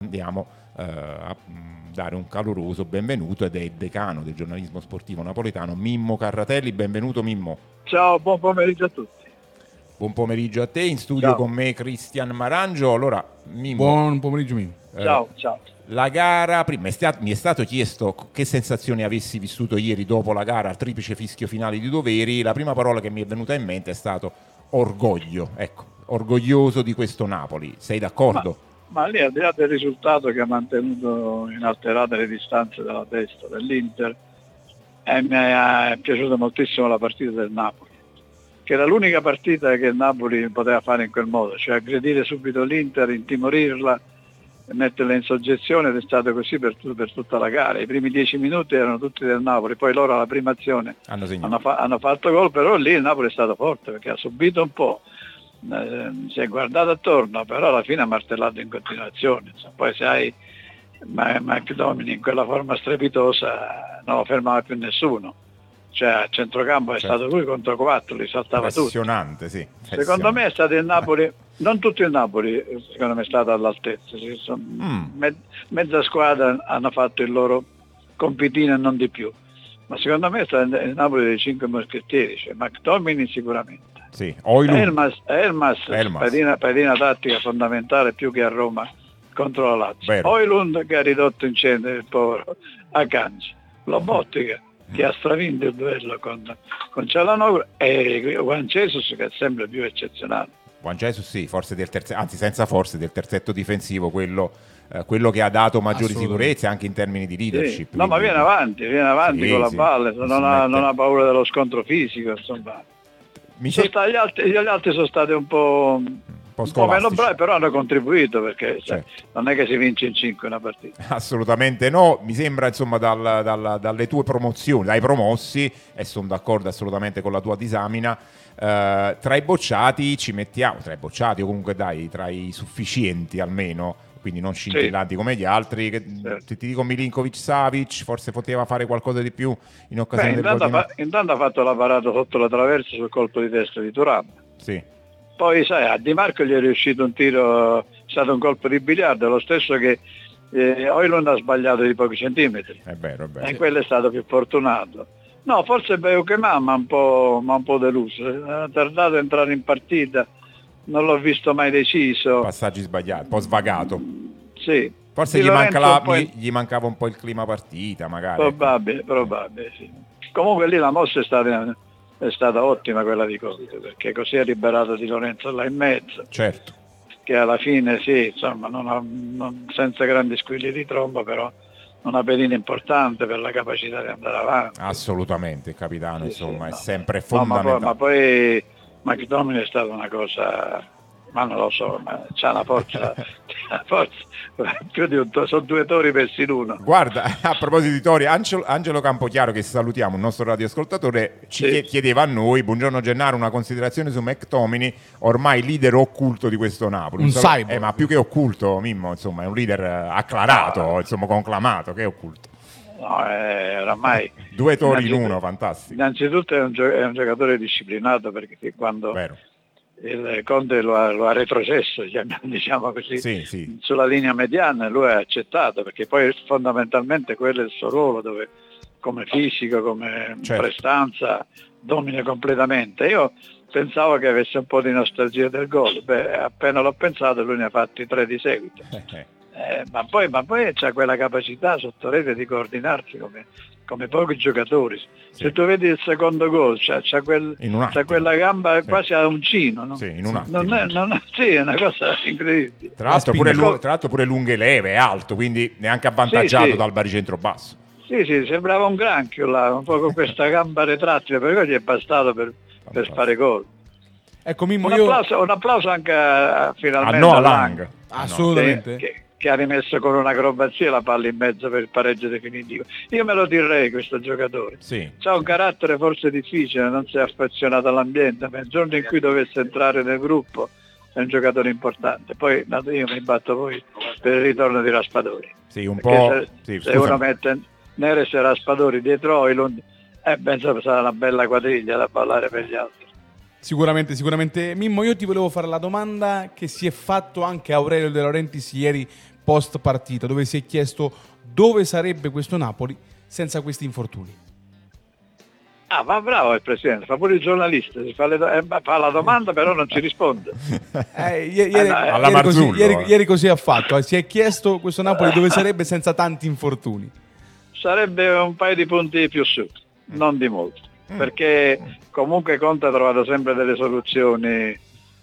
andiamo a dare un caloroso benvenuto, ed è il decano del giornalismo sportivo napoletano, Mimmo Carratelli. Benvenuto Mimmo. Ciao, buon pomeriggio a tutti. Buon pomeriggio a te, in studio con me Cristian Marangio. Allora, Mimmo. Buon pomeriggio Mimmo. Ciao. La gara, prima mi è stato chiesto che sensazioni avessi vissuto ieri dopo la gara al triplice fischio finale di Doveri. La prima parola che mi è venuta in mente è stato orgoglio, ecco, orgoglioso di questo Napoli. Sei d'accordo? Ma lì, al di là del risultato che ha mantenuto inalterate le distanze dalla testa dell'Inter, mi è piaciuta moltissimo la partita del Napoli, che era l'unica partita che il Napoli poteva fare in quel modo, cioè aggredire subito l'Inter, intimorirla, metterla in soggezione, ed è stato così per tutta la gara. I primi 10 minuti erano tutti del Napoli, poi loro alla prima azione hanno fatto gol, però lì il Napoli è stato forte perché ha subito un po', si è guardato attorno, però alla fine ha martellato in continuazione. Poi se hai McTominay in quella forma strepitosa non lo fermava più nessuno, cioè a centrocampo è stato lui contro 4, li saltava tutti. Impressionante, sì. Secondo me è stato il Napoli, non tutto il Napoli secondo me è stato all'altezza, mezza squadra hanno fatto il loro compitino e non di più, ma secondo me è stato il Napoli dei 5 moschettieri, cioè McTominay sicuramente, sì. Elmas pedina tattica fondamentale più che a Roma contro la Lazio. Højlund che ha ridotto in cenere il povero Akanji, Lobotka che ha stravinto il duello con Cialanoglu, e Juan Jesus che è sempre più eccezionale. Juan Jesus sì, forse del terzetto difensivo, quello che ha dato maggiori sicurezze anche in termini di leadership. No, ma viene avanti con la palla, non ha paura dello scontro fisico, insomma. Gli altri sono stati un po' meno bravi, però hanno contribuito, perché non è che si vince in 5 una partita. Assolutamente no, mi sembra, insomma, dalle tue promozioni, dai promossi, e sono d'accordo assolutamente con la tua disamina, tra i bocciati ci mettiamo, o comunque tra i sufficienti almeno, quindi non scintillanti come gli altri, ti dico Milinkovic-Savic, forse poteva fare qualcosa di più in occasione del gol. Intanto ha fatto la parata sotto la traversa sul colpo di testa di Thuram. Sì. Poi sai, a Di Marco gli è riuscito un tiro, è stato un colpo di biliardo, lo stesso che Højlund ha sbagliato di pochi centimetri. È vero. E quello è stato più fortunato. No, forse Beukema ma un po' deluso, ha tardato a entrare in partita, non l'ho visto mai deciso. Passaggi sbagliati, un po' svagato. Sì. Forse gli mancava un po' il clima partita, magari. Probabile, sì. Comunque lì la mossa è stata ottima, quella di Conte, perché così ha liberato Di Lorenzo là in mezzo. Certo. Che alla fine sì, insomma, senza grandi squilli di tromba, però una pedina importante per la capacità di andare avanti. Assolutamente, il capitano, Sì, insomma, è sempre fondamentale. Ma poi McTominay è stata una cosa, ma non lo so, ma c'ha una forza più di sono 2 tori persi in uno. Guarda, a proposito di tori, Angelo Campochiaro, che salutiamo, un nostro radioascoltatore, ci chiedeva a noi, buongiorno Gennaro, una considerazione su McTominay, ormai leader occulto di questo Napoli. Un cyborg. Ma più che occulto, Mimmo, insomma, è un leader acclarato, insomma, conclamato, che è occulto. No, oramai 2 tori in uno, fantastico. Innanzitutto è un giocatore disciplinato, perché quando il Conte lo ha retrocesso, diciamo così, sì. sulla linea mediana, lui ha accettato, perché poi fondamentalmente quello è il suo ruolo, dove come fisico, come prestanza domina completamente. Io pensavo che avesse un po' di nostalgia del gol, appena l'ho pensato lui ne ha fatti 3 di seguito. Ma poi c'ha quella capacità sotto rete di coordinarsi come pochi giocatori. Se tu vedi il secondo gol, c'ha quella gamba quasi a uncino, no? Sì, in un attimo. Sì, è una cosa incredibile. Tra l'altro pure lunghe leve, è alto, quindi neanche avvantaggiato dal baricentro basso. Sì, sembrava un granchio là, un po' con questa gamba retrattile, però gli è bastato per fare gol. Ecco, Mimmo, un applauso anche finalmente a Lang. Assolutamente. Che ha rimesso con un'acrobazia la palla in mezzo per il pareggio definitivo. Io me lo direi, questo giocatore. Sì. C'ha un carattere forse difficile, non si è affezionato all'ambiente, ma il giorno in cui dovesse entrare nel gruppo è un giocatore importante. Poi io mi batto poi per il ritorno di Raspadori. Sì, un po'. Se uno mette Neres e Raspadori dietro Højlund, penso sarà una bella quadriglia da ballare per gli altri. Sicuramente. Mimmo, io ti volevo fare la domanda che si è fatto anche Aurelio De Laurentiis ieri post partita, dove si è chiesto dove sarebbe questo Napoli senza questi infortuni. Ah, ma bravo il presidente, fa pure il giornalista, fa la domanda però non ci risponde. Ieri così ha fatto, si è chiesto questo Napoli dove sarebbe senza tanti infortuni. Sarebbe un paio di punti più su, non di molto, perché comunque Conte ha trovato sempre delle soluzioni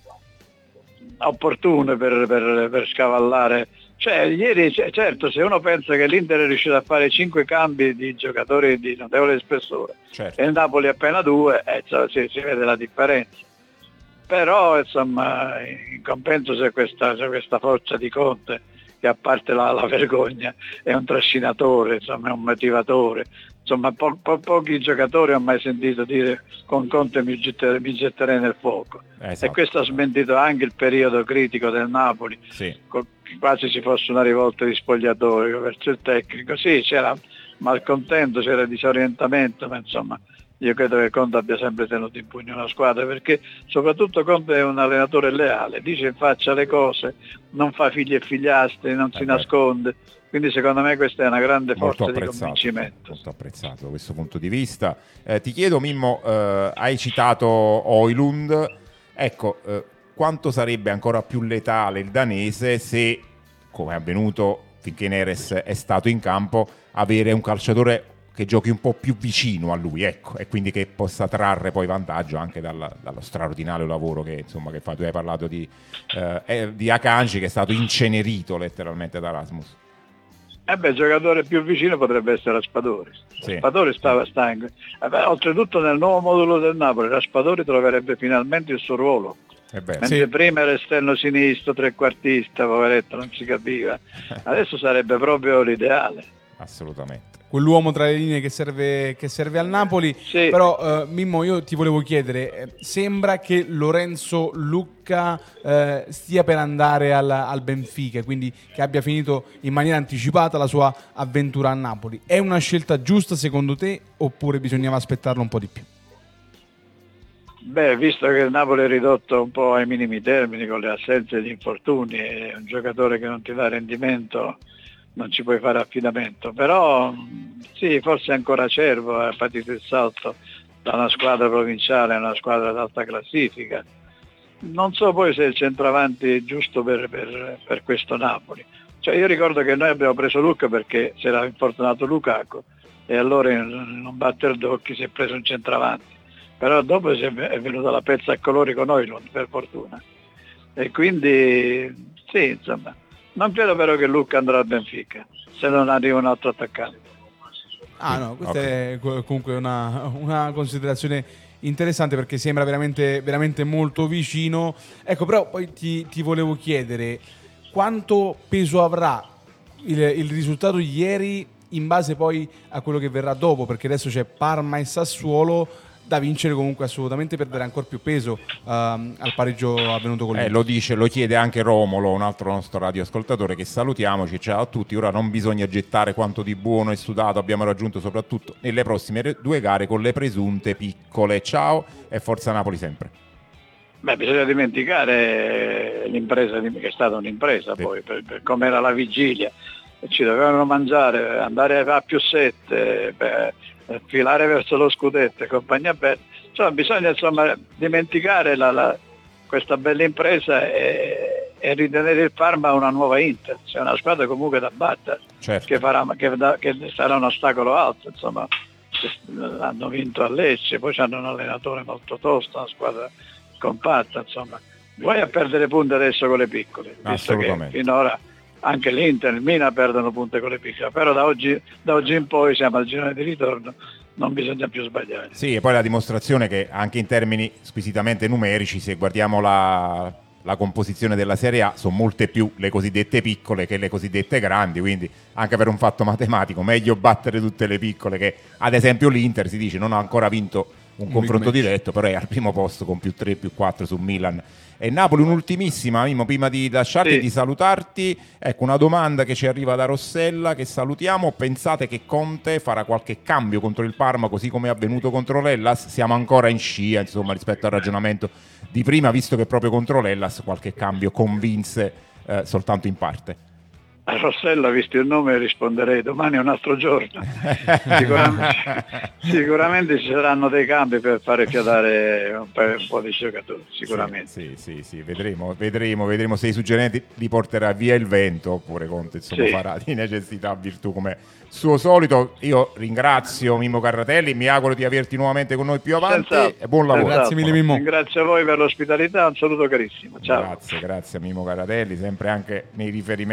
opportune per scavallare. Cioè, ieri, certo, se uno pensa che l'Inter è riuscito a fare 5 cambi di giocatori di notevole spessore, certo, e il Napoli appena 2, si vede la differenza. Però, insomma, in compenso c'è questa forza di Conte, che a parte la vergogna è un trascinatore, insomma, è un motivatore. Insomma, pochi giocatori ho mai sentito dire con Conte mi getterei nel fuoco. Esatto. E questo ha smentito anche il periodo critico del Napoli, sì, quasi ci fosse una rivolta di spogliatoio verso il tecnico. Sì, c'era malcontento, c'era disorientamento, ma insomma io credo che Conte abbia sempre tenuto in pugno una squadra, perché soprattutto Conte è un allenatore leale, dice in faccia le cose, non fa figli e figliastri, non si nasconde. Quindi secondo me questa è una grande forza di convincimento. Molto apprezzato da questo punto di vista. Ti chiedo, Mimmo, hai citato Højlund, ecco, quanto sarebbe ancora più letale il danese se, come è avvenuto finché Neres è stato in campo, avere un calciatore che giochi un po' più vicino a lui, ecco, e quindi che possa trarre poi vantaggio anche dallo straordinario lavoro che fa. Tu hai parlato di Akanji, che è stato incenerito letteralmente da Rasmus. Il giocatore più vicino potrebbe essere Raspadori. Sì. Raspadori sta in... oltretutto nel nuovo modulo del Napoli Raspadori troverebbe finalmente il suo ruolo. Mentre prima era esterno sinistro, trequartista, poveretto, non si capiva. Adesso sarebbe proprio l'ideale. Assolutamente. Quell'uomo tra le linee che serve al Napoli. Sì. Però Mimmo, io ti volevo chiedere, sembra che Lorenzo Lucca stia per andare al Benfica, quindi che abbia finito in maniera anticipata la sua avventura a Napoli. È una scelta giusta secondo te, oppure bisognava aspettarlo un po' di più? Visto che il Napoli è ridotto un po' ai minimi termini con le assenze e gli infortuni, è un giocatore che non ti dà rendimento, non ci puoi fare affidamento. Però sì, forse è ancora acerbo, è partito il salto da una squadra provinciale a una squadra d'alta classifica. Non so poi se il centravanti è giusto per questo Napoli. Cioè, io ricordo che noi abbiamo preso Lucca perché si era infortunato Lukaku e allora in un batter d'occhi si è preso un centravanti. Però dopo è venuta la pezza a colori con Højlund, per fortuna. E quindi sì, insomma, non credo però che Lucca andrà al Benfica se non arriva un altro attaccante. No, questa è comunque una considerazione interessante, perché sembra veramente, veramente molto vicino. Ecco, però poi ti volevo chiedere quanto peso avrà il risultato di ieri in base poi a quello che verrà dopo, perché adesso c'è Parma e Sassuolo da vincere comunque assolutamente per dare ancora più peso al pareggio avvenuto con l'Inter. Lo chiede anche Romolo, un altro nostro radioascoltatore, che salutiamoci. Ciao a tutti. Ora non bisogna gettare quanto di buono e sudato abbiamo raggiunto soprattutto nelle prossime 2 gare con le presunte piccole. Ciao e forza Napoli sempre. Bisogna dimenticare l'impresa, che è stata un'impresa, sì. Poi per come era la vigilia, ci dovevano mangiare, andare a +7, filare verso lo scudetto e compagnia bella. Insomma, bisogna dimenticare questa bella impresa e ritenere il Parma una nuova Inter. C'è una squadra comunque da battere, certo, che sarà un ostacolo alto. Insomma, hanno vinto a Lecce, poi hanno un allenatore molto tosto, una squadra compatta. Insomma, vuoi a perdere punti adesso con le piccole, visto che finora anche l'Inter, il Milan perdono punte con le piccole, però da oggi in poi siamo al girone di ritorno, non bisogna più sbagliare. Sì, e poi la dimostrazione che anche in termini squisitamente numerici, se guardiamo la composizione della Serie A, sono molte più le cosiddette piccole che le cosiddette grandi, quindi anche per un fatto matematico meglio battere tutte le piccole, che ad esempio l'Inter si dice non ha ancora vinto un confronto diretto, però è al primo posto con +3, +4 su Milan e Napoli. Un'ultimissima, Mimmo, prima di lasciarti e di salutarti, ecco una domanda che ci arriva da Rossella, che salutiamo. Pensate che Conte farà qualche cambio contro il Parma, così come è avvenuto contro l'Hellas? Siamo ancora in scia, insomma, rispetto al ragionamento di prima, visto che proprio contro l'Hellas qualche cambio convinse soltanto in parte. A Rossella, visto il nome, risponderei domani è un altro giorno. Sicuramente ci saranno dei cambi per fare fiatare un po' di giocatori, sicuramente. Sì, vedremo se i suggerimenti li porterà via il vento oppure Conte farà di necessità virtù come suo solito. Io ringrazio Mimmo Carratelli, mi auguro di averti nuovamente con noi più avanti e buon lavoro. Grazie mille Mimmo. Ringrazio a voi per l'ospitalità, un saluto carissimo. Ciao. Grazie a Mimmo Carratelli, sempre anche nei riferimenti